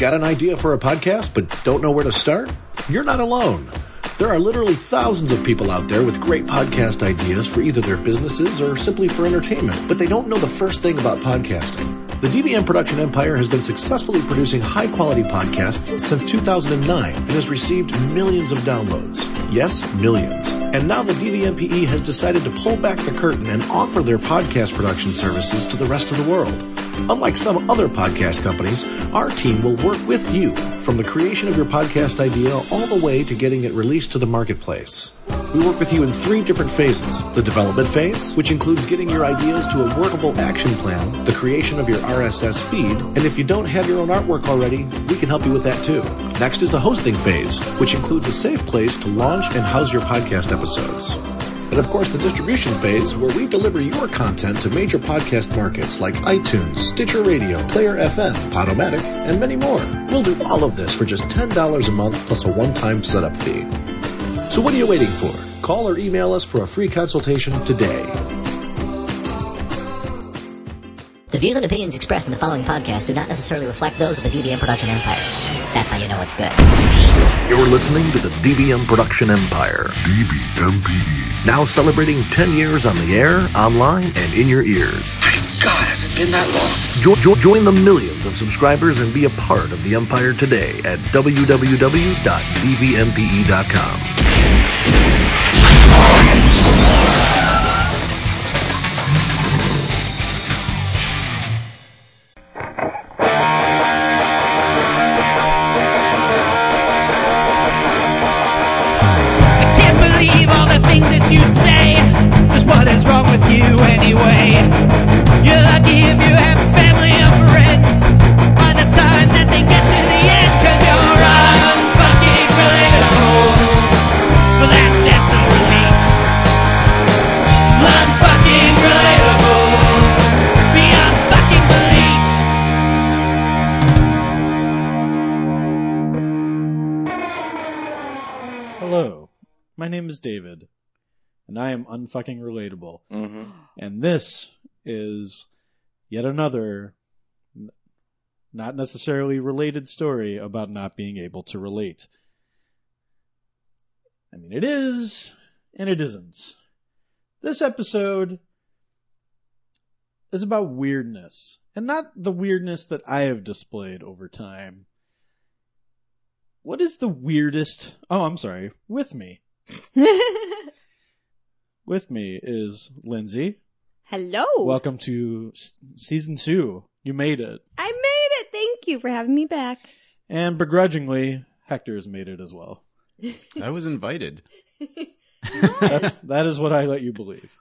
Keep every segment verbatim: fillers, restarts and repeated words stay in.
Got an idea for a podcast but don't know where to start? You're not alone. There are literally thousands of people out there with great podcast ideas for either their businesses or simply for entertainment, but they don't know the first thing about podcasting. The D V M Production Empire has been successfully producing high-quality podcasts since two thousand nine and has received millions of downloads. Yes, millions. And now the D V M P E has decided to pull back the curtain and offer their podcast production services to the rest of the world. Unlike some other podcast companies, our team will work with you from the creation of your podcast idea all the way to getting it released to the marketplace. We work with you in three different phases. The development phase, which includes getting your ideas to a workable action plan, the creation of your R S S feed, and if you don't have your own artwork already, we can help you with that too. Next is the hosting phase, which includes a safe place to launch and house your podcast episodes. And of course, the distribution phase, where we deliver your content to major podcast markets like iTunes, Stitcher Radio, Player F M, Podomatic, and many more. We'll do all of this for just ten dollars a month plus a one-time setup fee. So what are you waiting for? Call or email us for a free consultation today. The views and opinions expressed in the following podcast do not necessarily reflect those of the D V M Production Empire. That's how you know it's good. You're listening to the D V M Production Empire. D V M P E. Now celebrating ten years on the air, online, and in your ears. My God, has it been that long? Jo- jo- join the millions of subscribers and be a part of the Empire today at w w w dot d v m p e dot com. You say, just what is wrong with you anyway? You're lucky if you have family or friends by the time that they get to the end, cause you're unfucking relatable. But that's, that's not relate. Unfucking relatable. Beyond fucking belief. Hello, my name is David. And I am unfucking relatable. Mm-hmm. And this is yet another n- not necessarily related story about not being able to relate. I mean, it is, and it isn't. This episode is about weirdness. And not the weirdness that I have displayed over time. What is the weirdest... Oh, I'm sorry. With me. With me is Lindsay. Hello. Welcome to s- season two. You made it. I made it. Thank you for having me back. And begrudgingly, Hector has made it as well. I was invited. That's, that is what I let you believe.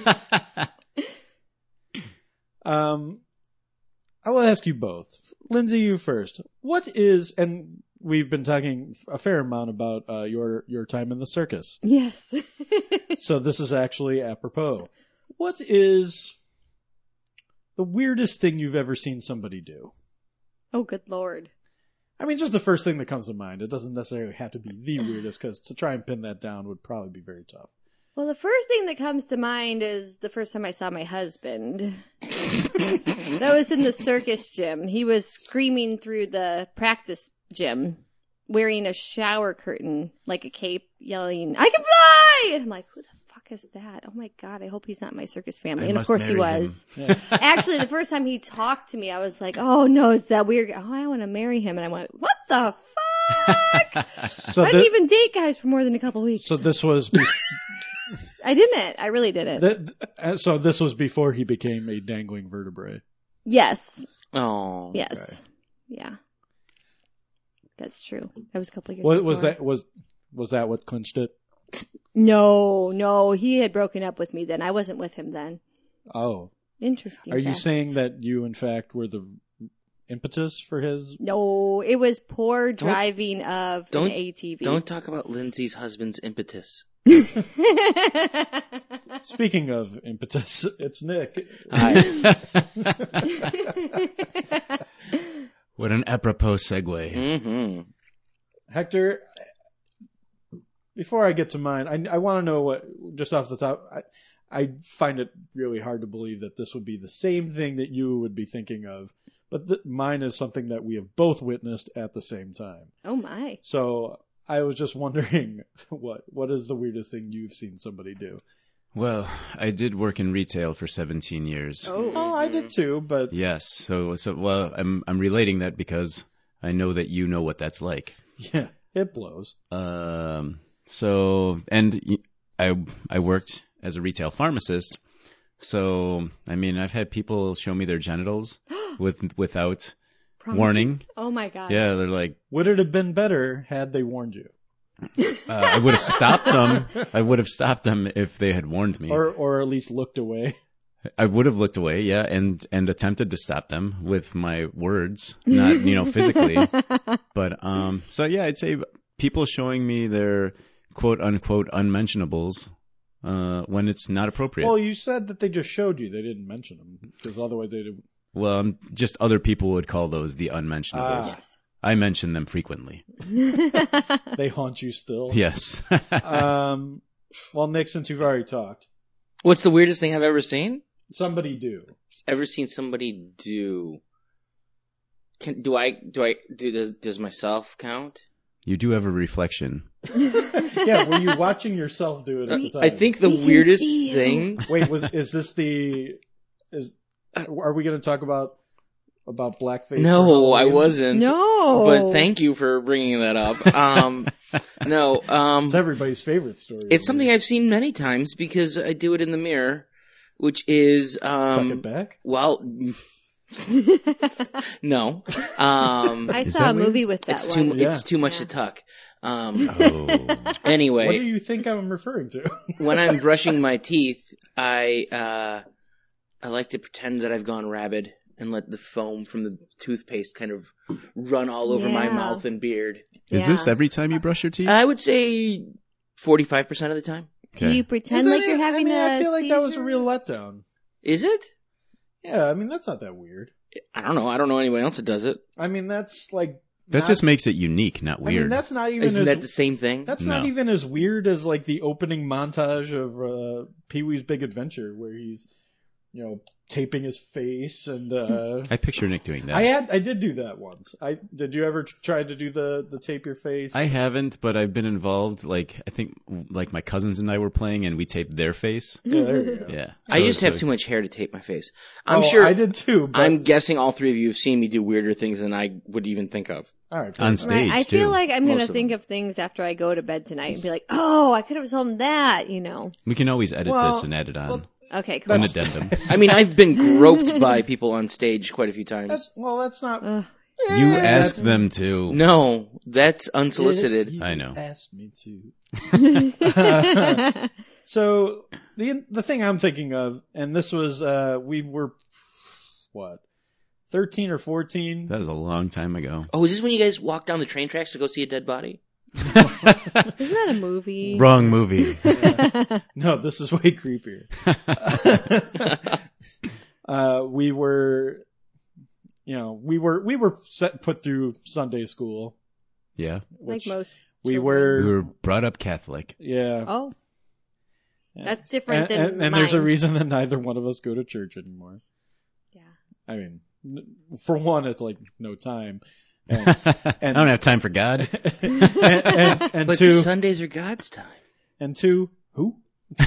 um, I will ask you both. Lindsay, you first. What is, and we've been talking a fair amount about uh, your your time in the circus. Yes. So this is actually apropos. What is the weirdest thing you've ever seen somebody do? Oh, good Lord. I mean, just the first thing that comes to mind. It doesn't necessarily have to be the weirdest, because to try and pin that down would probably be very tough. Well, the first thing that comes to mind is the first time I saw my husband. That was in the circus gym. He was screaming through the practice gym, wearing a shower curtain like a cape, yelling, "I can fly!" And I'm like, who the fuck is that? Oh my God, I hope he's not my circus family. I and of must course he marry was. Yeah. Actually, the first time he talked to me, I was like, oh no, is that weird? Oh, I want to marry him. And I went, what the fuck? So I didn't thi- even date guys for more than a couple weeks. So this was be- I didn't. I really didn't. th- th- so this was before he became a dangling vertebrae. Yes. Oh. Yes. Yeah. That's true. That was a couple of years Was, before. was that was was that what clinched it? No, no. He had broken up with me then. I wasn't with him then. Oh, Interesting. are you fact. saying that you in fact were the impetus for his? No, it was poor driving of don't- an A T V. Don't talk about Lindsay's husband's impetus. Speaking of impetus, it's Nick. Hi. What an apropos segue. Mm-hmm. Hector, before I get to mine, I, I want to know what, just off the top, I, I find it really hard to believe that this would be the same thing that you would be thinking of. but th- mine is something that we have both witnessed at the same time. Oh my. So I was just wondering, what what is the weirdest thing you've seen somebody do? Well, I did work in retail for seventeen years. Oh. Oh, I did too, but Yes. So, so well, I'm I'm relating that because I know that you know what that's like. yeah, it blows. Um. So, and y- I I worked as a retail pharmacist. So, I mean, I've had people show me their genitals with without warning. Oh my god. Yeah, they're like, Would it have been better had they warned you? uh, I would have stopped them. I would have stopped them if they had warned me. Or or at least looked away? I would have looked away, yeah, and and attempted to stop them with my words, not you know physically. But um, so yeah, I'd say people showing me their quote unquote unmentionables uh, when it's not appropriate. Well, you said that they just showed you. They didn't mention them because otherwise they didn't. Well, um, just other people would call those the unmentionables. Ah. I mention them frequently. They haunt you still. Yes. Um. Well, Nick, since you've already talked, What's the weirdest thing I've ever seen? somebody do. Ever seen somebody do? Can do I do I do does, does myself count? You do have a reflection. Yeah, were you watching yourself do it at the time? I think the We can weirdest see you. thing. Wait, was is this the? Is are we going to talk about about blackface? No, for I Halloween? wasn't. No. But thank you for bringing that up. Um, no, um, It's everybody's favorite story. it's something I've seen many times because I do it in the mirror, which is Tuck um, it back. well, no. Um, I Is saw that a weird? movie with that it's one. too Yeah. it's too much Yeah. to tuck. Um, Oh. anyway, What do you think I'm referring to? when I'm brushing my teeth, I uh, I like to pretend that I've gone rabid and let the foam from the toothpaste kind of run all over my Yeah. mouth and beard. Is Yeah. this every time you brush your teeth? I would say forty-five percent of the time. Do you pretend Is like that you're it? having I mean, a I feel like that was a seizure? real letdown. Is it? Yeah, I mean that's not that weird. I don't know. I don't know anyone else that does it. I mean that's like That not- just makes it unique, not I weird. mean that's not even Isn't as that the same thing? that's not No. even as weird as like the opening montage of uh, Pee-wee's Big Adventure where he's you know taping his face and uh, I picture Nick doing that. I had I did do that once. I did you ever tr- try to do the the tape your face? I haven't, but I've been involved. Like I think, like my cousins and I were playing, and we taped their face. Yeah, there you go. Yeah, I So- used to have so- too much hair to tape my face. I'm Oh, sure. I did too. But, I'm guessing all three of you have seen me do weirder things than I would even think of. all right. on fine. stage Right. I too. feel like I'm going Most to of think of things after I go to bed tonight and be like, oh, I could have told him that, you know. we can always edit Well, this and add it on well, Okay, cool. an addendum. I mean, I've been groped by people on stage quite a few times. That's, well, that's not. Ugh. You Yeah, asked that's- them to. No, that's unsolicited. You I know. Asked me to. So the the thing I'm thinking of, and this was uh we were what thirteen or fourteen. That was a long time ago. Oh, is this when you guys walk down the train tracks to go see a dead body? Isn't that a movie? Wrong movie. No, this is way creepier. uh, we were, you know, we were we were set, put through Sunday school. Yeah, Like which most. we children. were. we were brought up Catholic. Yeah. Oh, Yeah. that's different and, than and, and there's a mine. reason that neither one of us go to church anymore. Yeah. I mean, n- for one, it's like no time, and, I don't have time for God. and, and, and But two, Sundays are God's time. and two, who?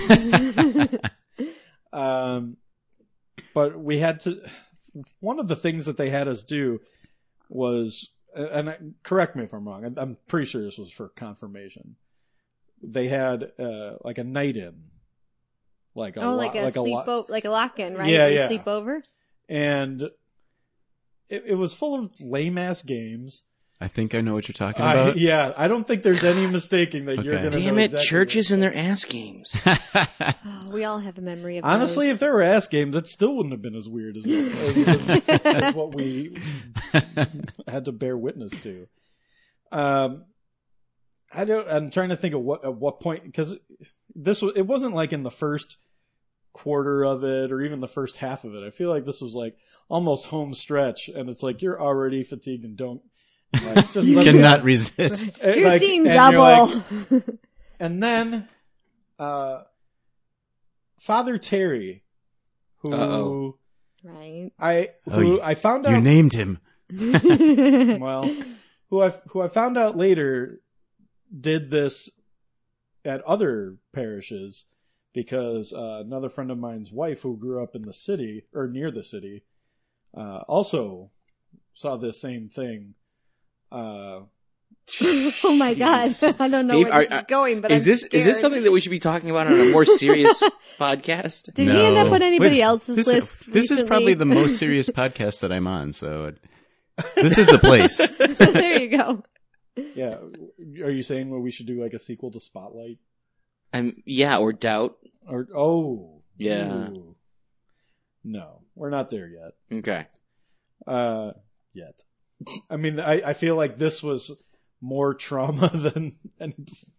um, but we had to. One of the things that they had us do was, and I, correct me if I'm wrong. I'm pretty sure this was for confirmation. They had uh, like a night in, like a Oh, lo- like a like a lo- sleep like a lock-in, right? Yeah, You yeah. sleep over. and it, it was full of lame ass games. I think I know what you're talking I, about. yeah, I don't think there's any mistaking that you're Okay. going to Damn know it, exactly churches what- and their ass games. Oh, we all have a memory of Honestly, those. if there were ass games, that still wouldn't have been as weird as, as, as what we had to bear witness to. Um, I don't. I'm trying to think of what at what point, because this was. It wasn't like in the first quarter of it or even the first half of it. I feel like this was like almost home stretch, and it's like you're already fatigued and don't. Like, just You let me- cannot resist. and, You're like- seeing and you're double. like- and then, uh, Father Terry, who Uh-oh. Right. I Oh, who you- I found You out named him. well, who I who I found out later did this at other parishes because uh, another friend of mine's wife who grew up in the city or near the city uh, also saw this same thing. Uh, Oh my god! I don't know Dave, where this are- is going, but Is I'm this is this scared. something that we should be talking about on a more serious podcast? Did he end up No. on anybody Wait, else's this, list? This is recently? probably the most serious podcast that I'm on, so it, this is the place. There you go. yeah, are you saying well, we should do like a sequel to Spotlight? I'm yeah, or doubt. Or oh Yeah. ooh. No, we're not there yet. Okay. Uh, yet. I mean, I, I feel like this was more trauma than than,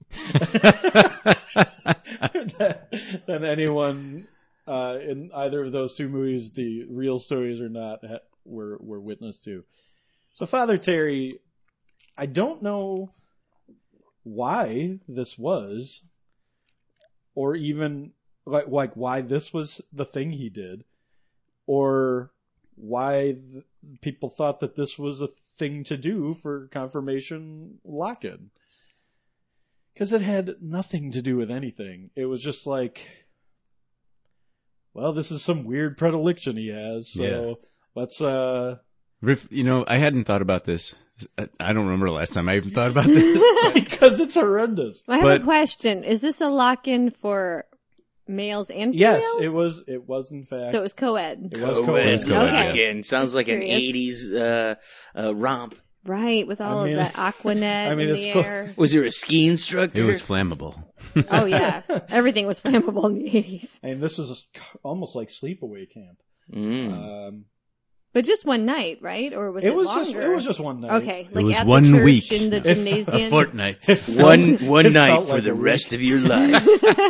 than anyone uh, in either of those two movies, the real stories or not, ha- were were witness to. So Father Terry, I don't know why this was, or even like like why this was the thing he did, or why th- people thought that this was a thing to do for confirmation lock-in. Because it had nothing to do with anything. It was just like, well, this is some weird predilection he has, so Yeah. let's, uh... Riff, you know, I hadn't thought about this. I I don't remember the last time I even thought about this. because it's horrendous. I have But- a question. Is this a lock-in for males and females? Yes, it was, it was in fact. So it was co-ed. it was Co-ed. co-ed. It was co-ed, Okay. yeah. Again, sounds like an Curious. eighties uh, uh, romp. Right, with all I mean- of that Aquanet I mean, in it's the cool. air. Was there a ski instructor? It was flammable. Oh, yeah. Everything was flammable in the eighties. And this was a, almost like sleepaway camp. Mm. Um, But just one night, right? Or was it, it was longer? just, it was just one night. Okay, like was at one the church week. in the If- gymnasium. A fortnight. One one it night felt for like the a rest week. of your life.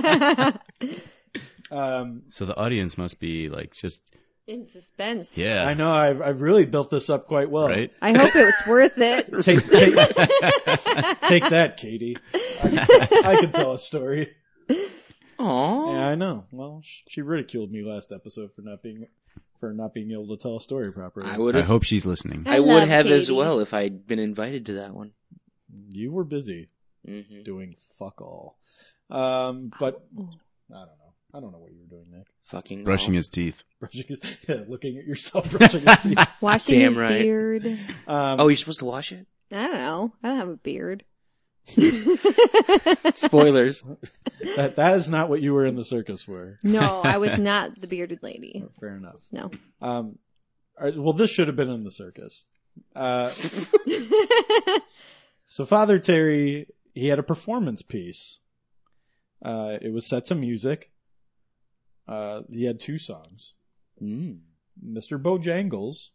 Um, So the audience must be like just, In suspense. yeah. I know I've, I've really built this up quite well. Right? I hope it was worth it. Take, take, take that, Katie. I, I can tell a story. Aww. Yeah, I know. Well, sh- she ridiculed me last episode for not being for not being able to tell a story properly. I would I have. hope she's listening. I I would love have as Katie. well if I'd been invited to that one. You were busy hmm doing fuck all. Um, but I don't know. I don't know what you were doing, Nick. Fucking Brushing all. his teeth. Brushing his, yeah, looking at yourself, brushing your teeth. Washing Damn his right. beard. Um, Oh, you're supposed to wash it. I don't know. I don't have a beard. Spoilers. that that is not what you were in the circus for. No, I was not the bearded lady. Fair enough. No. Um, all right, well, this should have been in the circus. Uh, so Father Terry, he had a performance piece. Uh, it was set to music. Uh, he had two songs, Mm. Mister Bojangles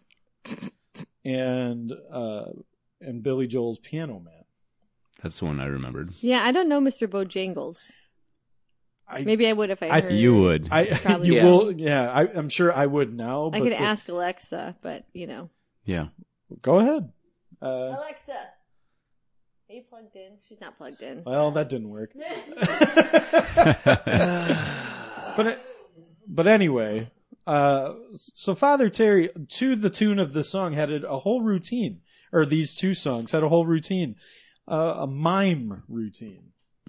and uh, and Billy Joel's Piano Man. That's the one I remembered. Yeah, I don't know Mister Bojangles. I, Maybe I would if I I- heard. You would. I Probably you yeah. will, yeah. I, I'm sure I would now. I but could to- ask Alexa, but you know. Yeah. Go ahead. Uh, Alexa, are you plugged in? She's not plugged in. well, that didn't work. But it, but anyway, uh, so Father Terry, to the tune of this song, had a, a whole routine, or these two songs had a whole routine, uh, a mime routine,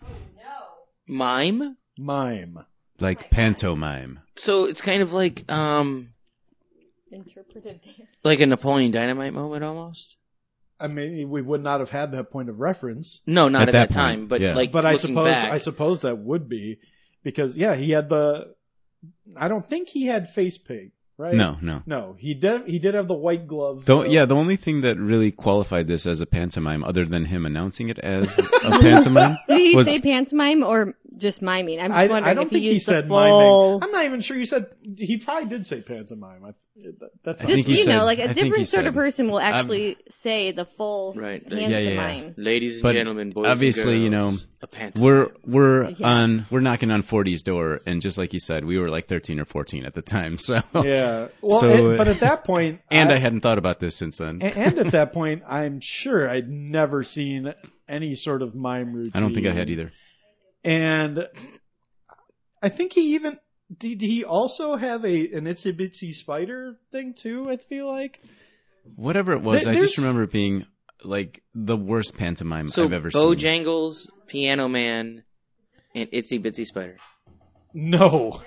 Mime. mime. Like pantomime. So it's kind of like um Interpretive dance. like a Napoleon Dynamite moment almost. I mean, we would not have had that point of reference, No, not At at, that that, time, point, but yeah. like but I looking suppose back, I suppose that would be because yeah, he had the. I don't think he had face paint, right? No, no. no. He did. He did have the white gloves. The, though. yeah, the only thing that really qualified this as a pantomime, other than him announcing it as a pantomime, Did he was say pantomime or just miming? I'm just I, wondering I don't if think he he used said the full... miming. I'm not even sure he said. He probably did say pantomime. I, that's I Just, think he you said- know, like I a think he different sort of said- person will actually say the full Right. pantomime. Yeah, yeah, yeah. ladies and But gentlemen, boys obviously, and you girls, know, a pantomime. we're we're Yes. on we're knocking on forty's door, and just like you said, we were like thirteen or fourteen at the time. So yeah. Well, So, and- but at that point, and I, hadn't thought about this since then. a- and at that point, I'm sure I'd never seen any sort of mime routine. I don't think I had either. And I think he even did he also have a an Itsy Bitsy Spider thing too? I feel like Whatever it was, There- I just there's- remember it being like the worst pantomime So I've ever seen. Bojangles, Piano Man, and Itsy Bitsy Spider. no.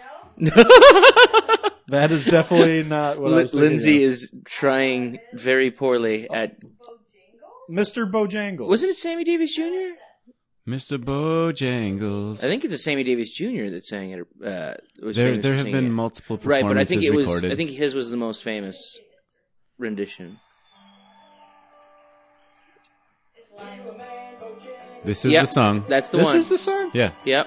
That is definitely not what I L- was thinking Lindsay of. is trying very poorly at. Mister Bojangles. Wasn't it Sammy Davis Junior? Mister Bojangles. I think it's a Sammy Davis Junior that sang it. Uh, was there famous there for have singing been it. multiple Right, performances but I think it was. recorded. I think his was the most famous rendition. This is Yep, the song. That's the This one. is the song? Yeah. Yep.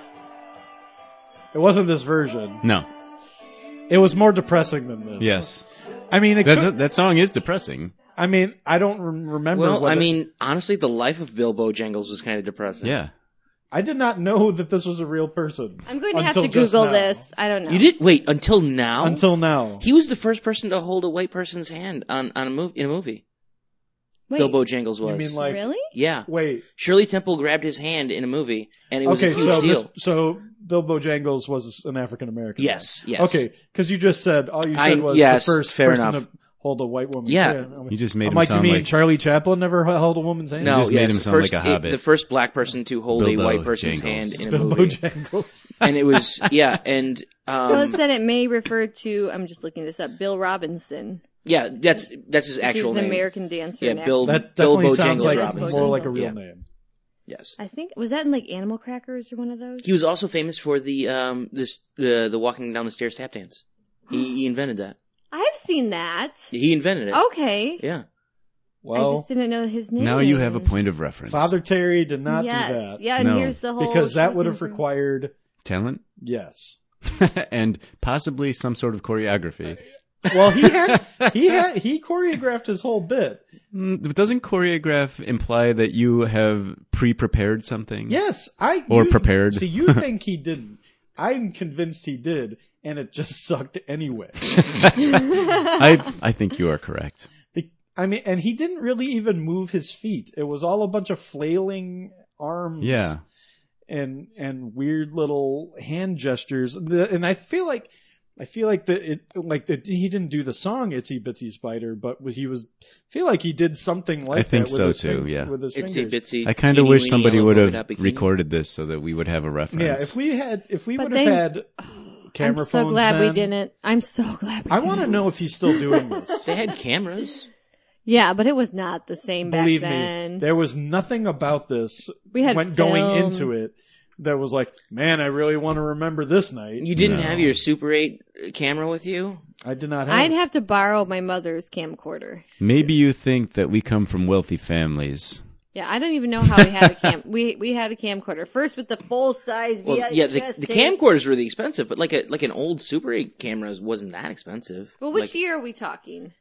It wasn't this version. No. It was more depressing than this. Yes. I mean, it That, could, that, that song is depressing. I mean, I don't rem- remember. Well, what I it- mean, honestly, the life of Bill Bojangles was kind of depressing. Yeah. I did not know that this was a real person. I'm going to have Until to just Google now. this. I don't know. You did wait until now. Until now. He was the first person to hold a white person's hand on on a movie in a movie. Wait, Bill Bojangles was. You mean like? really? Yeah. Wait. Shirley Temple grabbed his hand in a movie, and it was Okay, a huge so deal. this, so Bill Bojangles was an African American. Yes, yes. Okay, because you just said all you I- said was yes, the first fair person enough. to hold a white woman. Yeah. I mean, You just made I'm him like, you sound mean like Charlie Chaplin never held a woman's hand? No, just made yes, him the sound first, like a it- hobbit. the first black person to hold Bilbo a white person's Jangles. hand in a Bill movie, Bojangles. and it was yeah, and um, Well, it said it may refer to. I'm just looking this up. Bill Robinson. yeah, that's that's his He actual was an name. American dancer. Yeah, and Bill That Bill definitely sounds Bojangles like Robinson. more like a real Yeah. name. Yes, I think was that in like Animal Crackers or one of those. he was also famous for the um this the the walking down the stairs tap dance. He, he invented that. I've seen that. He invented it. Okay. Yeah. I Well, just didn't know his name. Now you have a point of reference. Father Terry did not yes. do that. Yeah, and No. here's the whole Because that would have thing. required, Talent yes. and possibly some sort of choreography. Well, he had, he had, he choreographed his whole bit. Mm, Doesn't choreograph imply that you have pre-prepared something? Yes, I Or you- prepared. See, you think he didn't. I'm convinced he did, and it just sucked anyway. I I think you are correct. Be- I mean, and he didn't really even move his feet. It was all a bunch of flailing arms. Yeah. and and weird little hand gestures. The, and I feel like I feel like the it like the, he didn't do the song "Itsy Bitsy Spider," but he was feel like he did something like I think that with so his too, fing- yeah. with his Itsy fingers. bitsy. I kind of teeny wish weeny somebody yellow would polka have dot bikini. recorded this so that we would have a reference. Yeah, if we had if we But would have they- had camera I'm so phones, glad we then, didn't. I'm so glad we I didn't. want to know if he's still doing this. They had cameras. Yeah, but it was not the same back Believe then. me, there was nothing about this We had when going film. into it that was like, man, I really want to remember this night. You didn't No. have your Super eight camera with you? I did not have. I'd have to borrow my mother's camcorder. Maybe you think that we come from wealthy families. Yeah, I don't even know how we had a cam. we we had a camcorder first with the full size V H S Well, yeah, the, the tape. camcorder's really expensive, but like a like an old Super eight camera wasn't that expensive. Well, which like year are we talking?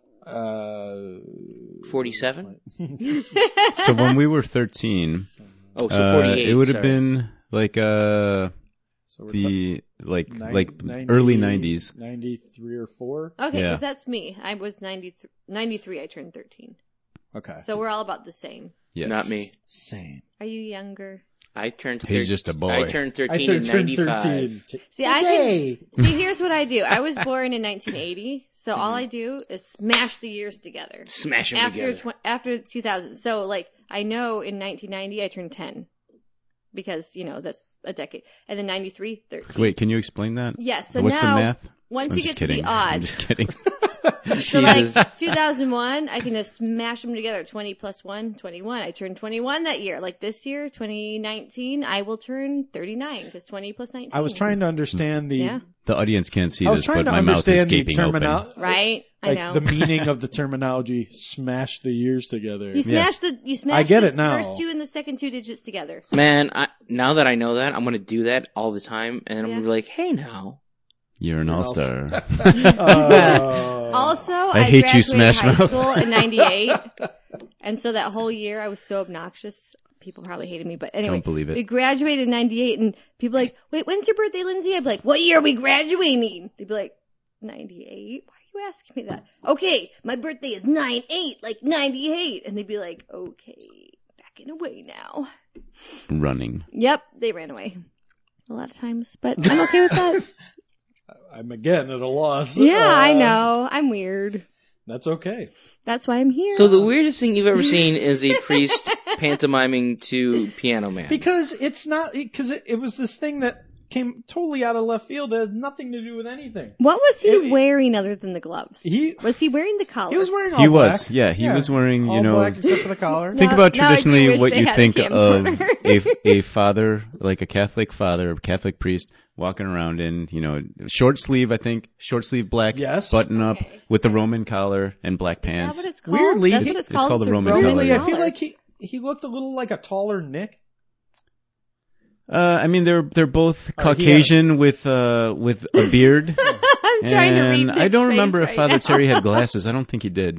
Uh, forty-seven? So when we were thirteen, Oh, so uh, forty-eight. it would have sorry. been like uh so we're the like Nin- like ninety- early nineties. ninety-three or four. Okay, Yeah. because that's me. I was ninety-three, ninety-three. I turned thirteen. Okay. So we're all about the same. Yes. Not me. Same. Are you younger? I turned He's thir- just a boy. I turned I thirteen turned in ninety-five. thirteen. T- See, I Today. can, see. Here's what I do. I was born in nineteen eighty, so all I do is smash the years together. Smash them After together. tw- after two thousand. So like I know in nineteen ninety I turned ten because you know that's a decade, and then ninety-three, thirteen. Wait, can you explain that? Yes. So What's now the math? once I'm you just get to kidding. the I'm odds, just kidding. so Jesus. like two thousand one, I can just smash them together. twenty plus one, twenty-one. I turned twenty-one that year. Like this year, twenty nineteen, I will turn thirty-nine because twenty plus nineteen. I was trying to understand the. Yeah. The audience can't see I was this, trying but to my mouth is understand the gaping open. terminology. Right? I Like know. the meaning of the terminology. Smash the years together. You smash the you smash I get the it now. first two and the second two digits together. Man, I, now that I know that, I'm going to do that all the time, and I'm Yeah. going to be like, hey now. You're an all-star. Uh, Also, I, hate you, graduated Smash high Mouth. school in ninety-eight, and so that whole year I was so obnoxious. People probably hated me, but anyway, Don't believe it. we graduated in ninety-eight, and people were like, "Wait, when's your birthday, Lindsay?" I'd be like, "What year are we graduating?" They'd be like, ninety-eight? Why are you asking me that? Okay, my birthday is nine eight, like ninety-eight, and they'd be like, "Okay, backing away now." Running. Yep, they ran away a lot of times, but I'm okay with that. I'm again at a loss. Yeah, I Uh, know. I'm weird. That's okay. That's why I'm here. So the weirdest thing you've ever seen is a priest pantomiming to Piano Man. Because it's not, because it, it was this thing that came totally out of left field. It had nothing to do with anything. What was he It- wearing other than the gloves? He- was he wearing the collar? He was wearing all He black. was, yeah, he was wearing, you all know- black except for the collar. Think No, about now I do traditionally wish what they you had a think of camcorder. a, a father, like a Catholic father, a Catholic priest, walking around in, you know, short sleeve, I think, short sleeve black, Yes. button up Okay. with the Roman collar and black Is that pants. what it's called? Weirdly, That's he- what it's it's called. called the It's a Roman Weirdly, I collar. feel like he, he looked a little like a taller Nick. Uh, I mean, they're they're both All right, he Caucasian with uh with a beard. I'm trying to read and Nick's I don't face remember if right Father now. Terry had glasses. I don't think he did.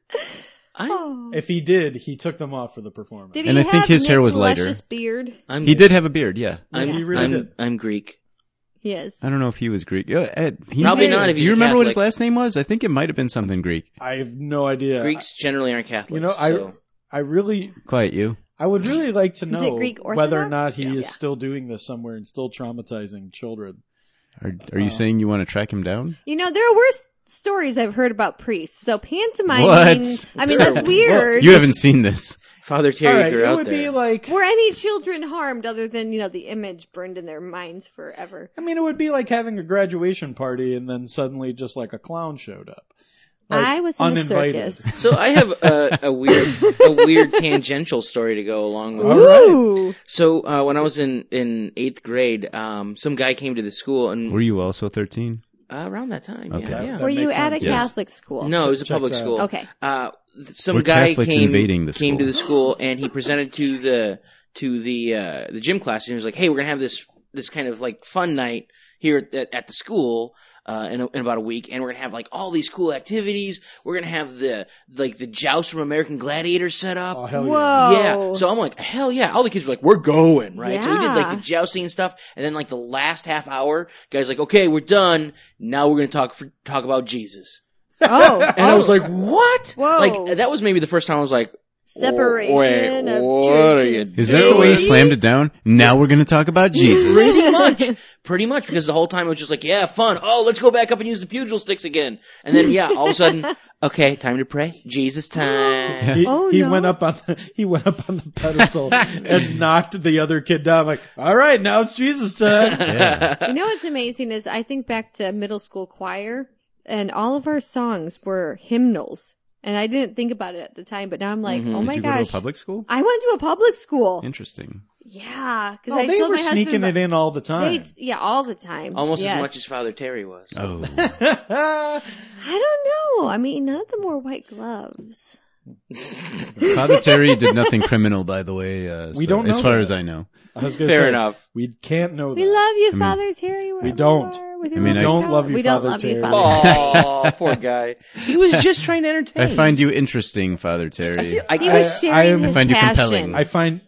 I'm, Oh. If he did, he took them off for the performance. Did And he I think have his hair Nick's was lighter. luscious beard? I'm, He did have a beard, yeah. I'm, He really I'm, did. I'm Greek. Yes. I don't know if he was Greek. Uh, Ed, he Probably may- not if Do he's you a remember what his Catholic. last name was? I think it might have been something Greek. I have no idea. Greeks generally aren't Catholics. You know, I so. I really Quiet you. I would really like to Is know it Greek whether or Orthodox? not he Yeah. is Yeah. still doing this somewhere and still traumatizing children. Are, are you saying you want to track him down? You know, there are worse stories I've heard about priests. So pantomiming. What? I mean, that's weird. You haven't seen this. Father All Terry, right, you're it out would there. be like Were any children harmed other than, you know, the image burned in their minds forever? I mean, it would be like having a graduation party and then suddenly just like a clown showed up. Like, I was in uninvited. a circus. So I have a, a weird, a weird tangential story to go along with. All it. right. Ooh. So uh, when I was in, in eighth grade, um, some guy came to the school and Were you also thirteen? uh, around that time, Okay. yeah, yeah. That Were you makes at a sense. Yes. Catholic school? No, it was a Checks public out. school. Okay. Uh, some We're guy Catholics came invading the came school. to the school and he presented to the to the uh, the gym class and he was like, "Hey, we're gonna have this this kind of like fun night here at, at, at the school." Uh, in, a, in about a week, and we're gonna have like all these cool activities. We're gonna have the like the joust from American Gladiator set up. Oh hell yeah! Whoa. Yeah. So I'm like, hell yeah. All the kids were like, we're going, right? So we did like Yeah. the jousting and stuff. And then like the last half hour, guys like, okay, we're done. Now we're going to talk for, talk about Jesus. Oh. And I was like, what? Whoa. Like that was maybe the first time I was like, Separation wait, of what are churches. you Is that the way he Really? slammed it down? Now we're going to talk about Jesus. pretty much, pretty much because the whole time it was just like, yeah, fun. Oh, let's go back up and use the pugil sticks again. And then yeah, all of a sudden, okay, time to pray. Jesus time. He, Oh, he no. went up on the, he went up on the pedestal and knocked the other kid down. Like, all right, now it's Jesus time. Yeah. You know what's amazing is I think back to middle school choir, and all of our songs were hymnals. And I didn't think about it at the time, but now I'm like, Mhm. oh Did my you go gosh. to a public school? I went to a public school. Interesting. Yeah, because No, I they told were my sneaking husband it in all the time. They, yeah, all the time. Almost Yes. as much as Father Terry was. Oh. I don't know. I mean, none of them wore white gloves. Father Terry did nothing criminal, by the way. Uh, We so- don't know as far that. as I know. I was gonna Fair say, enough. We can't know that. We love you, mean, Father Terry. wherever don't. you are, with I your mean, white I- don't gloves. love you, We don't Father love you, Terry. Father Terry. Oh, poor guy. He was just trying to entertain. I find you interesting, Father Terry. I, He I, was I- sharing I am- his I find you passion. compelling. I find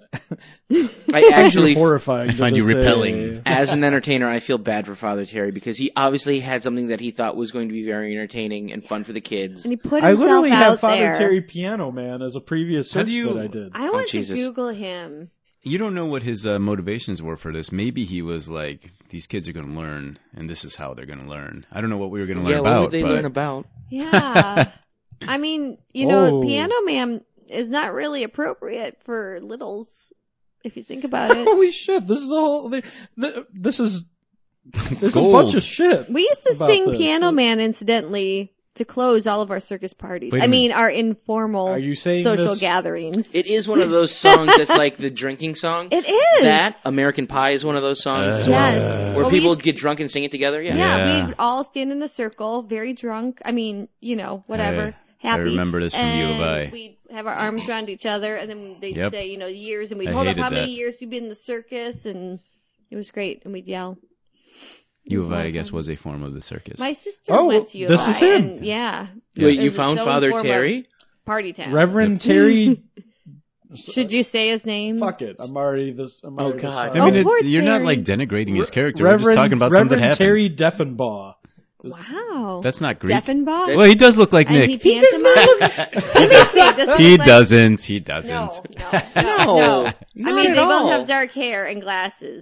I actually, horrifying. I find you repelling. as an entertainer, I feel bad for Father Terry because he obviously had something that he thought was going to be very entertaining and fun for the kids. And he put I himself literally out have Father there. Terry Piano Man as a previous How search do you- that I did. I want to Jesus. Google him. You don't know what his uh, motivations were for this. Maybe he was like, these kids are going to learn, and this is how they're going to learn. I don't know what we were going to learn yeah, about. what would they but learn about? Yeah. I mean, you know, Oh. Piano Man is not really appropriate for littles, if you think about it. Holy shit! This is a whole. th- th- This is. There's Gold. a bunch of shit. We used to about sing this. Piano Man, incidentally, to close all of our circus parties. Wait a I mean, minute. our informal Are you saying social this- gatherings. It is one of those songs that's like the drinking song. It is. That American Pie is one of those songs Uh, as well, Yes. where Well, we people used- get drunk and sing it together. Yeah. Yeah, Yeah. we'd all stand in a circle, very drunk. I mean, you know, whatever. Hey, I happy. remember this from U of And I. we'd have our arms around each other, and then they'd Yep. say, you know, years, and we'd I hold up hated how many that. years we'd been in the circus, and it was great, and we'd yell. It U was of a lot I, I of guess, fun. was a form of the circus. My sister Oh, went to U of this I, is him. and yeah. Wait, It you was found its own Father form of Terry? Party town. Reverend Terry. Should you say his name? Fuck it. I'm already this. I'm Oh, already God. this I mean, Oh, it, poor you're not Terry. like denigrating his character. We're Reverend, just talking about Reverend something that happened. Terry Deffenbaugh. Wow. That's not Greek. Defenbach? Well, he does look like And Nick. he pantomimes? Let me see. Does He look like- doesn't. He doesn't. No, no, no. No, no. I not mean, at they all. both have dark hair and glasses.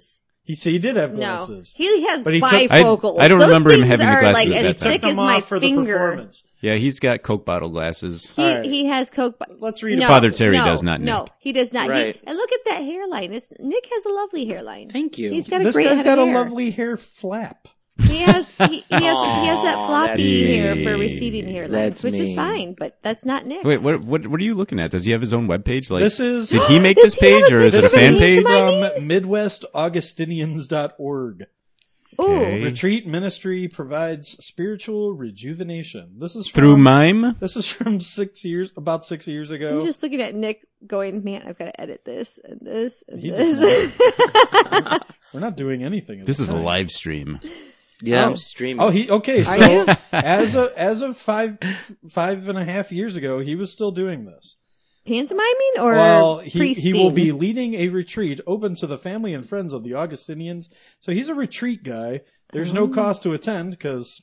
He said he did have No, glasses. he has But he took- bifocals. I- I don't Those remember him things having the are glasses like at as that time. thick Took as them my off for the finger. performance. Yeah, he's got Coke bottle glasses. He All right. he has Coke. Bo- Let's read no, about Father Terry no, does not, No, Nick. he does not. Right. He, and look at that hairline. It's, Nick has a lovely hairline. Thank you. He's got a This great guy's head got of a hair. lovely hair flap. He has he, he has he has that Aw, floppy that's hair me. for receding hairlines, That's which is me. fine, but that's not Nick's. Wait, what, what what are you looking at? Does he have his own webpage? Like, This is did he make Does this he have page, a or is it a this picture fan of page? him? from Midwest Augustinians dot org. Ooh, Okay. Retreat Ministry provides spiritual rejuvenation. This is from, Through mime? This is from six years, about six years ago. I'm just looking at Nick going, man, I've got to edit this and this and He this. We're not doing anything. at This the is a time. live stream. Yeah, Oh. I'm streaming. Oh, he okay. Are So you? as of as of five five and a half years ago, he was still doing this. Pantomiming or Well, he he will priesting? be leading a retreat open to the family and friends of the Augustinians. So he's a retreat guy. There's no cost to attend because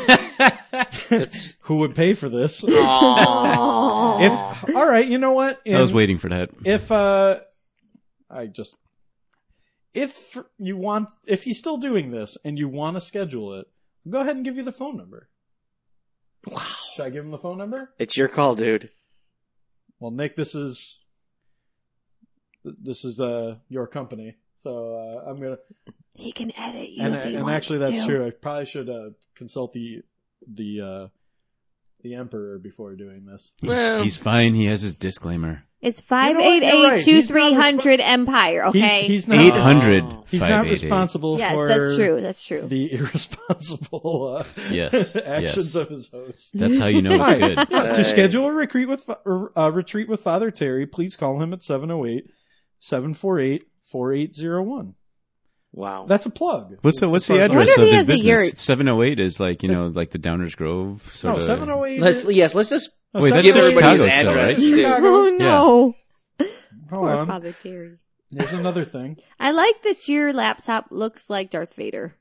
who would pay for this? If Aw. all right, you know what? I was In- waiting for that. If uh, I just if you want, if he's still doing this and you want to schedule it, go ahead and give you the phone number. Wow. Should I give him the phone number? It's your call, dude. Well, Nick, this is this is uh your company, so uh, I'm gonna. He can edit you And if he and wants actually, that's to. true. I probably should uh, consult the the uh, the emperor before doing this. He's, Well- he's fine. He has his disclaimer. It's five You know what? eight You're eight right. two He's not three respo- hundred Empire. Okay. He's, he's not. Eight hundred. He's not responsible yes, for. that's true. That's true. The irresponsible uh, Yes, actions yes. of his host. That's how you know it's Hi. good. Yeah, Right. to schedule a retreat with Fa- uh, retreat with Father Terry, please call him at seven oh eight, seven four eight, four eight zero one. Wow. That's a plug. What's the what's As far the as I'm- address wonder of if he his has a yurt. business? Seven oh eight is like, you know, like the Downers Grove sort No, of. seven oh eight. Let's yes, let's just Oh, Wait, that's give in everybody his Chicago still, address. right? too. Chicago. Oh no. Hold Poor on. Father Terry. There's another thing. I like that your laptop looks like Darth Vader.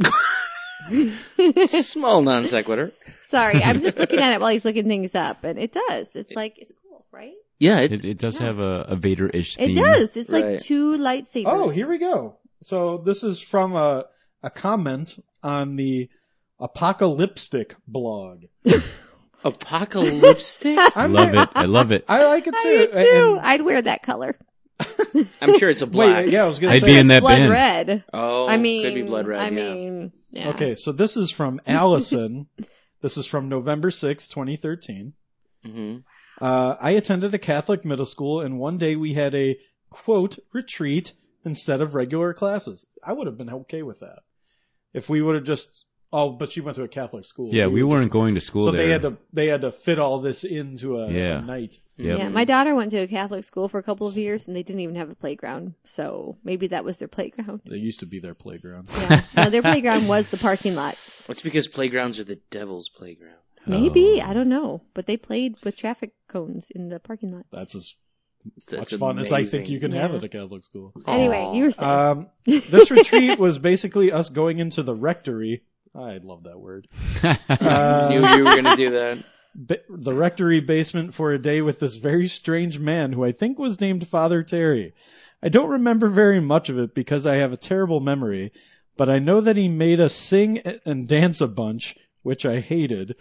Small non sequitur. Sorry, I'm just looking at it while he's looking things up, and it does. It's like it's cool, right? Yeah, it, It, it does have a, a Vader-ish It theme. does. It's like Right. two lightsabers. Oh, here we go. So this is from a a comment on the Apocalyptic blog. apocalyptic. I love it. I love it. I like it I too. do too. And- I'd wear that color. I'm sure it's a black. wait, yeah, I was gonna I'd say. be in that blood band. red. Oh, I mean, could be blood red. I yeah. mean, yeah. Okay, so this is from Allison. This is from November sixth, twenty thirteen. hmm Uh, I attended a Catholic middle school, and one day we had a, quote, retreat instead of regular classes. I would have been okay with that. If we would have just, oh, but you went to a Catholic school. Yeah, we were weren't just- going to school So there. they had to, they had to fit all this into a, Yeah. a night. Yep. Yeah, my daughter went to a Catholic school for a couple of years, and they didn't even have a playground. So maybe that was their playground. They used to be their playground. Yeah, no, their playground was the parking lot. It's because playgrounds are the devil's playground. Maybe Oh. I don't know, but they played with traffic cones in the parking lot. That's as That's much fun as I think amazing. you can have Yeah. at a Catholic school. Anyway, you were saying. Um, this retreat was basically us going into the rectory. I love that word. Uh, Knew you were going to do that. ba- the rectory basement for a day with this very strange man who I think was named Father Terry. I don't remember very much of it because I have a terrible memory, but I know that he made us sing and dance a bunch, which I hated.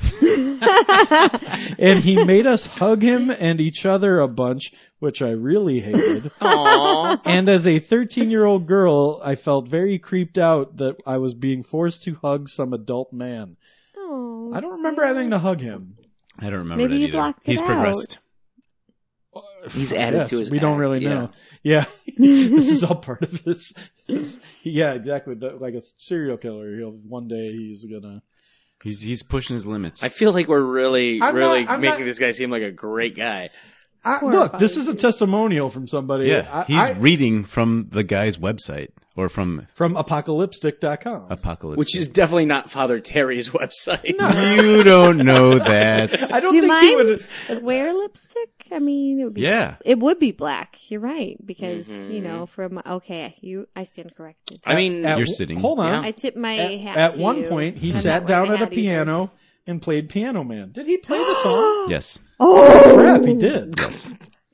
And he made us hug him and each other a bunch, which I really hated. Aww. And as a thirteen-year-old girl, I felt very creeped out that I was being forced to hug some adult man. Oh, I don't remember having to hug him. I don't remember Maybe that you either. blocked it He's out. progressed. He's added Yes, to his we don't act, really yeah. know. Yeah, this is all part of his. his yeah, exactly. The- Like a serial killer. He'll one day he's gonna. He's he's pushing his limits. I feel like we're really, I'm really not- I'm making not- this guy seem like a great guy. I, Poor look, this Father is a Terry. testimonial from somebody. yeah, I, he's I- reading from the guy's website or from from apocalyptic dot com. Apocalypse. Which is definitely not Father Terry's website. you don't know that. I don't Do you think he mind would. wear lipstick? I mean, it would be. Yeah. It would be black. You're right because Mhm. you know from okay, you I stand corrected. I mean, At- You're sitting. Hold on. I tip my At, hat. at to one you. point, he I'm sat not down wearing at a hat either. piano and played Piano Man. Did he play the song? Yes. Oh crap! He did. Yes.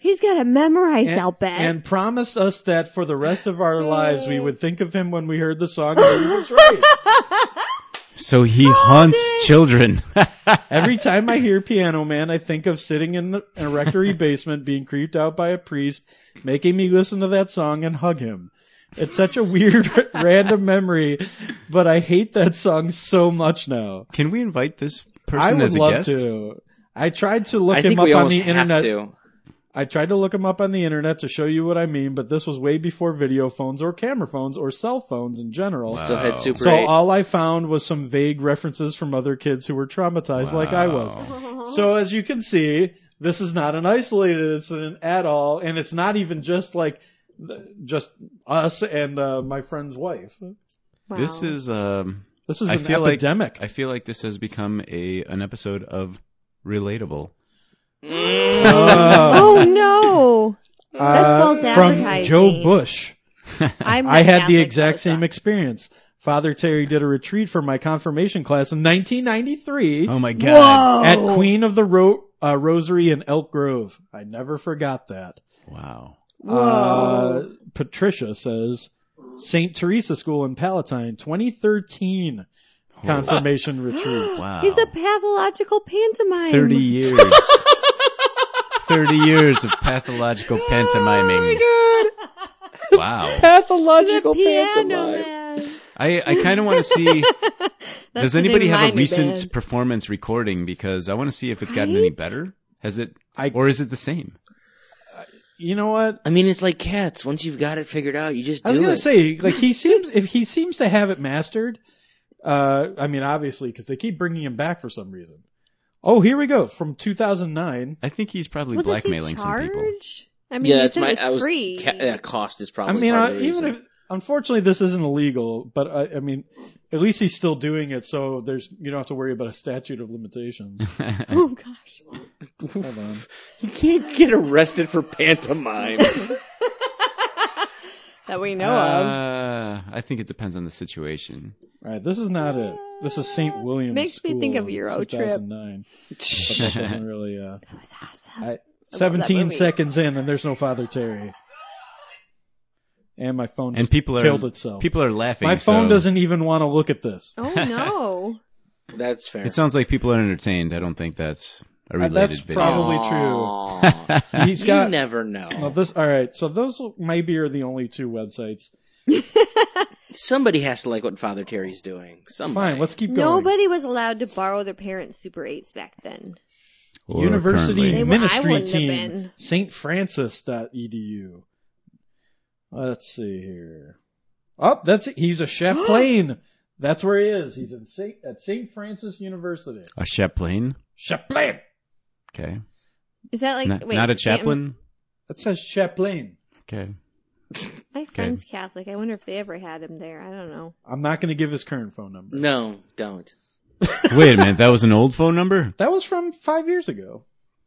He's got it memorized, I'll bet. And promised us that for the rest of our lives we would think of him when we heard the song. And he was right. So he haunts children. Every time I hear Piano Man, I think of sitting in, the, in a rectory basement being creeped out by a priest, making me listen to that song and hug him. It's such a weird, random memory, but I hate that song so much now. Can we invite this person I would as a love guest? to. I tried to look I him think up we on almost the have internet. to. I tried to look him up on the internet to show you what I mean, but this was way before video phones or camera phones or cell phones in general. Still had Super So eight. all I found was some vague references from other kids who were traumatized like I was. So as you can see, this is not an isolated incident at all, and it's not even just like just us and uh, my friend's wife. Wow. This is um This is I an feel epidemic. Like, I feel like this has become a an episode of Relatable. Uh, Oh no! That's uh, false from advertising. Joe Bush. I'm I had the Catholic, exact so same it's experience. Father Terry did a retreat for my confirmation class in nineteen ninety-three Oh my not. god. Whoa! at Queen of the Ro- uh, Rosary in Elk Grove. I never forgot that. Wow. Whoa! Uh, Patricia says Saint Teresa School in Palatine, twenty thirteen confirmation retreat. Wow. He's a pathological pantomime. thirty years. thirty years of pathological pantomiming. Oh Wow. Pathological The piano pantomime. man. I, I kind of want to see, That's does the anybody name of have my a recent new band. performance recording? Because I want to see if it's gotten any Right? better. Has it, I- or is it the same? You know what? I mean, it's like cats. Once you've got it figured out, you just do I was it. gonna say, like he seems if he seems to have it mastered. Uh, I mean, obviously, because they keep bringing him back for some reason. Oh, here we go from two thousand nine. I think he's probably What does he blackmailing some people. charge? I mean, yeah, you that's said my. it was I was free. ca- uh, cost is I probably. mean, part uh, of the even reason. if unfortunately this isn't illegal, but I, I mean, at least he's still doing it, so there's you don't have to worry about a statute of limitations. Oh gosh. Hold on. you can't get arrested for pantomime. That we know of. Uh, I think it depends on the situation. All right, this is not it. This is Saint William's. Makes me School think of in Euro two Trip. thousand nine. But that doesn't really. Uh, That was awesome. I, that Seventeen movie. seconds in, and there's no Father Terry. And my phone And just people are killed itself. people are laughing. my phone so doesn't even want to look at this. Oh no. That's fair. It sounds like people are entertained. I don't think that's a Uh, related that's video. probably Aw. He's you got. never know. Well, this all right. So those maybe are the only two websites. Somebody has to like what Father Terry's doing. Somebody. Fine, let's keep going. Nobody was allowed to borrow their parents' Super eights back then. Or University currently. They were- I Ministry wouldn't have Team, been. saint francis dot e d u. Let's see here. Oh, that's it. He's a Chaplain. That's where he is. He's in Saint at Saint Francis University. A chaplain. Chaplain. Okay. Is that like Not, wait, not a Sam- chaplain. That says Chaplain. Okay. My friend's Catholic. I wonder if they ever had him there. I don't know. I'm not going to give his current phone number. No, don't. Wait a minute. That was an old phone number. That was from five years ago.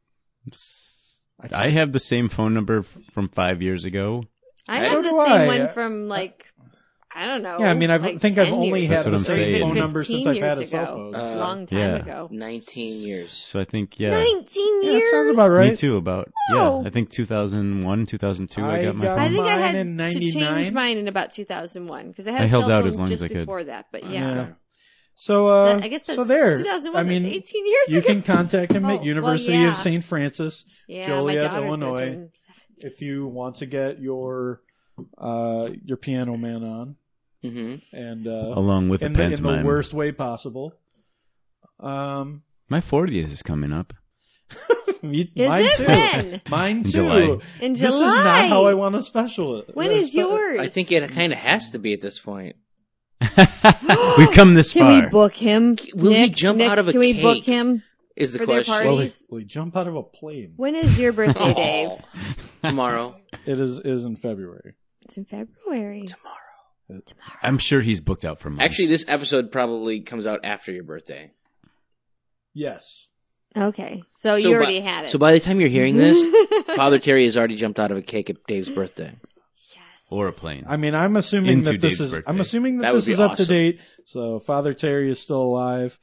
I have the same phone number f- from five years ago. I So have the do same I. one from like I don't know. Yeah, I mean, I like think I've ten only years had That's the what I'm same saying. phone number since fifteen I've had a years cell ago. phone. It's a Uh, long time yeah. ago. Nineteen years. So I think yeah. Nineteen Yeah, years. that sounds about right. Me too. About Whoa. yeah. I think two thousand one, two thousand two. I, I got my got phone. I think I Mine had in to change ninety-nine. mine in about two thousand one because I had I a held cell out phone as long just as I could. before that. But Yeah. yeah, So, uh, That- I guess that's so there. two thousand one. I mean, that's eighteen years you ago. can contact him Oh, at well, University yeah. of Saint Francis, yeah, Joliet, my daughter's gonna Illinois. turn seventeen. If you want to get your uh, your Piano Man on, Mm-hmm. and uh, Along with the in, the, in pantomime. the worst way possible. Um, My fortieth is coming up. me, Is mine it too. when? Mine In too. July. In This is July. not how I want to special it. When uh, is spe- yours? I think it kind of has to be at this point. We've come this Can far. we book him? Will he Nick, jump Nick, out of a Can we book cake? him? Is the For their question. party? Will he, Please. will he jump out of a plane? When is your birthday, Dave? Oh, tomorrow. It is is in February. It's in February. I'm sure he's booked out for months. Actually, this episode probably comes out after your birthday. Yes. Okay, so, So you by- already had it. So by the time you're hearing this, Father Terry has already jumped out of a cake at Dave's birthday. yes. or a plane. I mean, I'm assuming Into that this Dave's is. birthday. I'm assuming that, That would this be is up to awesome. date. So Father Terry is still alive.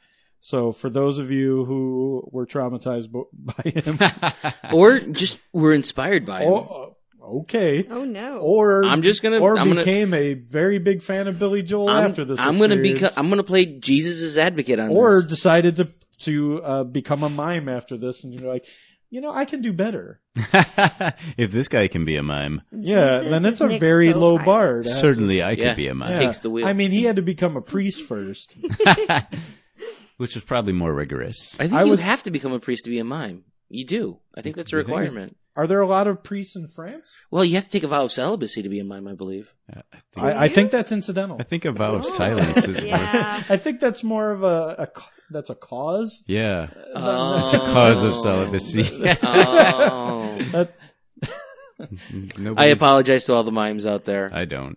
So for those of you who were traumatized bo- by him, Or just were inspired by him. oh, okay, Oh no. or I'm just gonna- or I'm gonna- became a very big fan of Billy Joel I'm, after this. I'm gonna experience. become. I'm gonna play Jesus' advocate on or this. decided to to uh, become a mime after this, and you're like, you know, I can do better. If this guy can be a mime, Yeah, Jesus then is it's a Nick's very low co-pilot. bar. to have to- certainly I Yeah. could be a mime. Yeah. Takes the wheel. I mean, he had to become a priest first. Which is probably more rigorous. I think I you would- have to become a priest to be a mime. You do. I think that's a You think? requirement. Are there a lot of priests in France? Well, you have to take a vow of celibacy to be a mime, I believe. I think, I, I think that's incidental. I think a vow of Oh, silence is more. yeah. I think that's more of a, a ca- that's a cause. Yeah. Oh. It's a cause of celibacy. Oh. That, I Nobody's- apologize to all the mimes out there. I don't.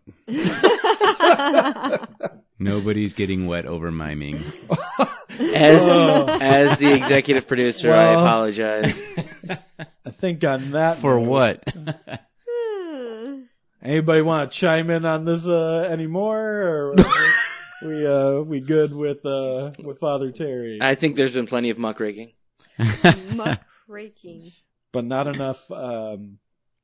Nobody's getting wet over miming. As as the executive producer, I Well- apologize. I think on that For note, what? Anybody want to chime in on this uh, anymore, or we uh, we good with uh, with Father Terry? I think there's been plenty of muckraking. Muck raking. But not enough. Um,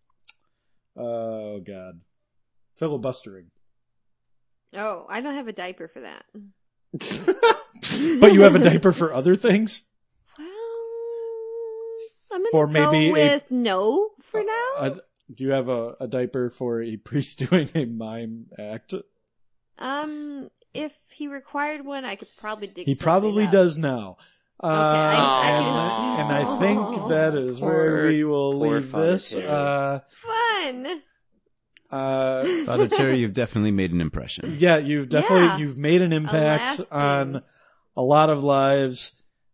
oh God, filibustering. Oh, I don't have a diaper for that. But you have a diaper for other things. Well, I'm gonna For go maybe a- with no for now. Uh, do you have a, a diaper for a priest doing a mime act? um, if he required one, I could probably dig. He something probably up. does now. Uh, I- I and, can- and I think that is where Poor- we will poor leave Father this. Terry. Uh, Fun. uh, Father Terry, you've definitely made an impression. yeah, you've definitely Yeah. you've made an impact lasting- on a lot of lives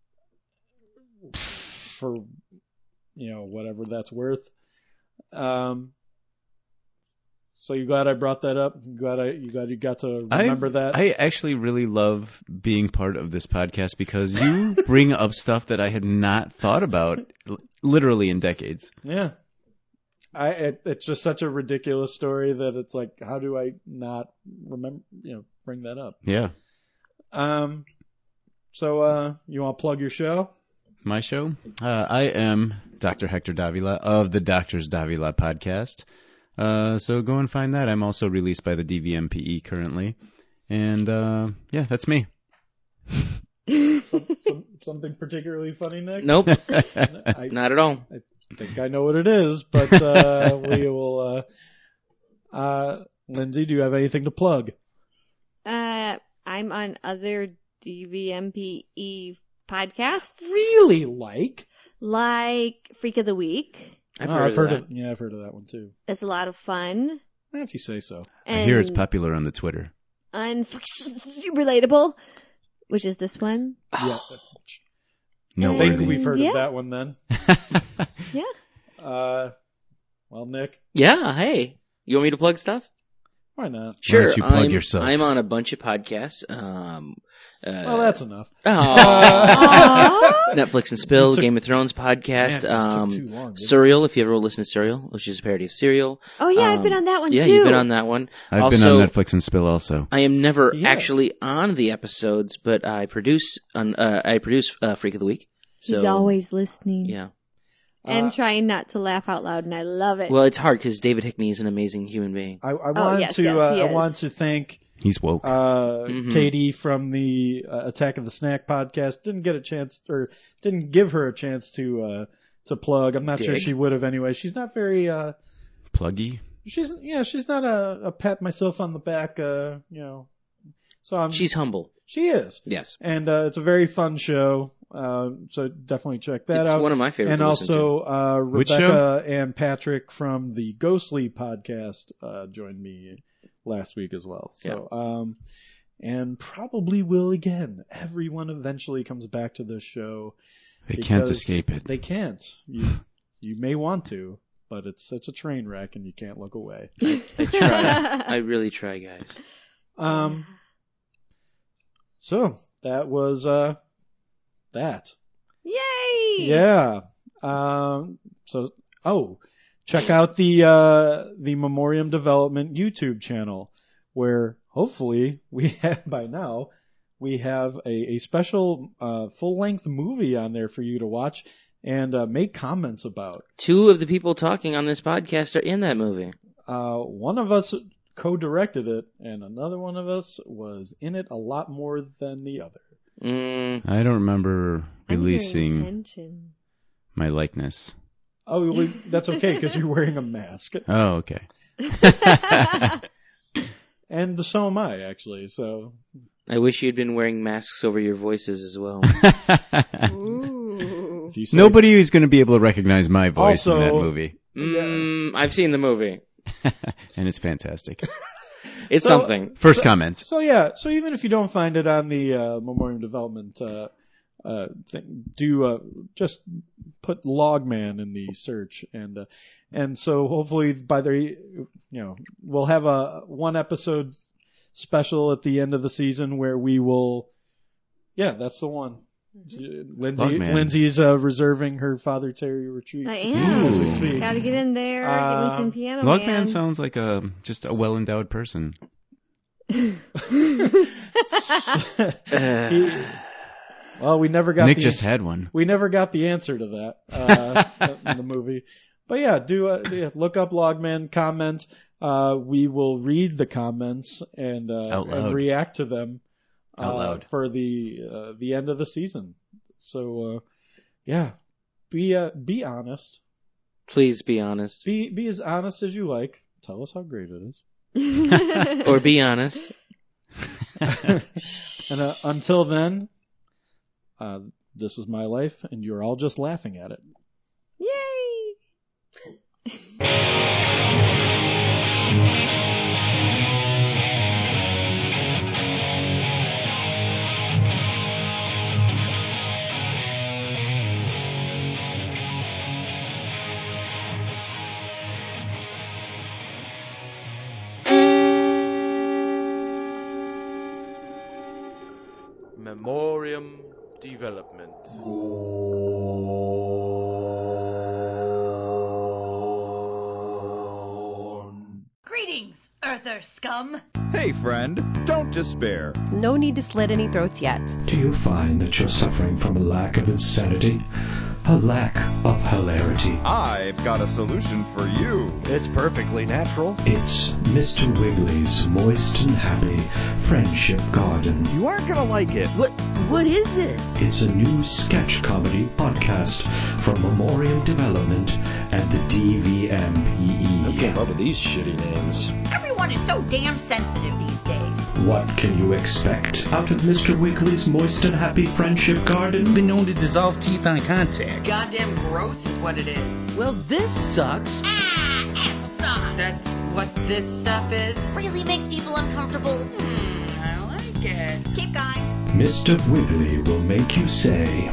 for you know whatever that's worth. Um, so you glad I brought that up? You glad I you glad you got to remember I, that? I actually really love being part of this podcast because you bring up stuff that I had not thought about l- literally in decades. Yeah. I it, it's just such a ridiculous story that it's like, how do I not remember, you know, bring that up? Yeah. Um, so, uh, you want to plug your show? My show? Uh, I am Doctor Hector Davila of the Doctors Davila podcast. Uh, so go and find that. I'm also released by the D V M P E currently. And, uh, yeah, that's me. Some, something particularly funny, Nick? Nope, I, not at all. I think I know what it is, but, uh, we will, uh, uh, Lindsay, do you have anything to plug? Uh, I'm on other D V M P E podcasts, Really like? like Freak of the Week. I've Oh, heard, I've of, heard that. of, yeah, I've heard of that one too. That's a lot of fun. Eh, If you say so. And I hear it's popular on the Twitter. un- relatable, which is this one. Yeah. No I think worthy. we've heard Yeah. of that one then. Yeah. Uh, well, Nick, Yeah, hey. You want me to plug stuff? why not? Sure. don't you plug I'm, yourself? I'm on a bunch of podcasts. Um, uh, Well, that's enough. Aw. Netflix and Spill, Game of Thrones podcast. Man, it just took um, too long, didn't it? Serial, if you ever listen to Serial, which is a parody of Serial. Oh yeah, I've Um, been on that one Yeah, too. you've been on that one. I've also, been on Netflix and Spill also. I am never Yes. actually on the episodes, but I produce on, uh, I produce uh, Freak of the Week. So, He's always listening yeah. and Uh, trying not to laugh out loud, and I love it. Well, it's hard because David Hickney is an amazing human being. I, I wanted yes, to. yes, uh, he I is. want to thank He's woke. uh, Mhm. Katie from the uh, Attack of the Snack podcast. Didn't get a chance, or didn't give her a chance to uh, to plug. I'm not sure Dig. she would have anyway. She's not very. Uh, Pluggy. she's yeah. She's not a, a pat myself on the back. Uh, you know. So I'm. She's humble. she is, Yes. and uh, it's a very fun show. Uh, so definitely check that It's out. one of my favorite And to listen also, uh, Which Rebecca and Patrick from the Ghostly podcast uh, joined me last week as well. So, um, and probably will again. Everyone eventually comes back to this show. They can't because escape it. They can't. You you may want to, but it's such a train wreck, and you can't look away. to. I try. I really try, guys. Um. So that was uh that. Yay! Yeah. Um, so, oh, check out the, uh, the Memoriam Development YouTube channel where hopefully we have by now we have a, a special uh, full-length movie on there for you to watch and uh, make comments about. Two of the people talking on this podcast are in that movie. Uh, one of us co-directed it, and another one of us was in it a lot more than the other. Mm. I don't remember releasing Intention. my likeness. Oh, we, that's okay, because you're wearing a mask. Oh, okay. And so am I, actually, so... I wish you'd been wearing masks over your voices as well. Ooh. If you say Nobody is going to be able to recognize my voice Also- in that movie. Mm, I've seen the movie. And it's fantastic. It's So- something. First comments. So yeah, so even if you don't find it on the uh, Memoriam Development uh, uh, thing, do uh, just put Logman in the search, and uh, and so hopefully by the you know we'll have a one episode special at the end of the season where we will, yeah, that's the one. Lindsay, Logman. Lindsay's uh, reserving her Father Terry retreat. I As we am. speak. Gotta get in there. Give me Um, some piano Logman man. sounds like a just a well-endowed person. He- well, we never got Nick the, just had one. we never got the answer to that uh, in the movie. But yeah, do uh, yeah, look up Logman comments. Uh, we will read the comments and, uh, Out and loud. react to them uh, Out loud. for the uh, the end of the season. So uh, yeah, be uh, be honest. Please be honest. Be be as honest as you like. Tell us how great it is. Or be honest. And uh, until then, uh, this is my life, and you're all just laughing at it. Yay! Memoriam Development. Greetings, Earther scum. Hey, friend, don't despair. No need to slit any throats yet. Do you find that you're suffering from a lack of insanity? A lack of hilarity? I've got a solution for you. It's perfectly natural. It's Mister Wiggly's Moist and Happy Friendship Garden. You aren't gonna like it. What? What is it? It's a new sketch comedy podcast from Memoriam Development and the D V M P E. I came up with these shitty names. Everyone is so damn sensitive these days. What can you expect out of Mister Wiggly's Moist and Happy Friendship Garden? Been known to dissolve teeth on contact. Goddamn gross is what it is. Well, this sucks. Ah, applesauce. That's what this stuff is? Really makes people uncomfortable. Hmm, I like it. Keep going. Mister Wiggly will make you say,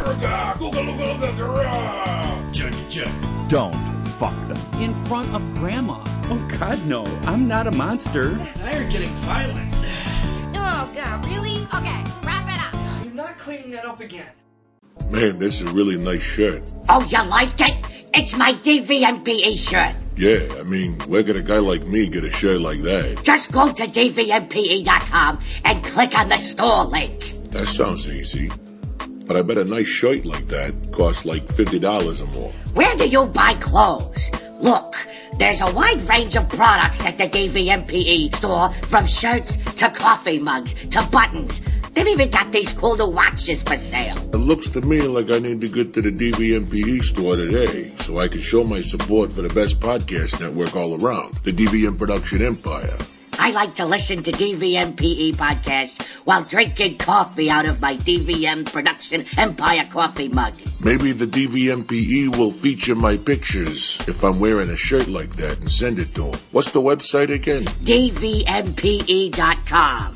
Don't fuck them. In front of Grandma. Oh, God, no. I'm not a monster. Now you're getting violent. Oh, God, really? Okay, wrap it up. You're not cleaning that up again. Man, this is a really nice shirt. Oh, you like it? It's my D V M P E shirt. Yeah, I mean, where could a guy like me get a shirt like that? Just go to D V M P E dot com and click on the store link. That sounds easy. But I bet a nice shirt like that costs like fifty dollars or more. Where do you buy clothes? Look, there's a wide range of products at the D V M P E store, from shirts to coffee mugs to buttons. They've even got these cool new watches for sale. It looks to me like I need to get to the D V M P E store today so I can show my support for the best podcast network all around, the D V M Production Empire. I like to listen to D V M P E podcasts while drinking coffee out of my D V M Production Empire coffee mug. Maybe the D V M P E will feature my pictures if I'm wearing a shirt like that and send it to them. What's the website again? D V M P E dot com.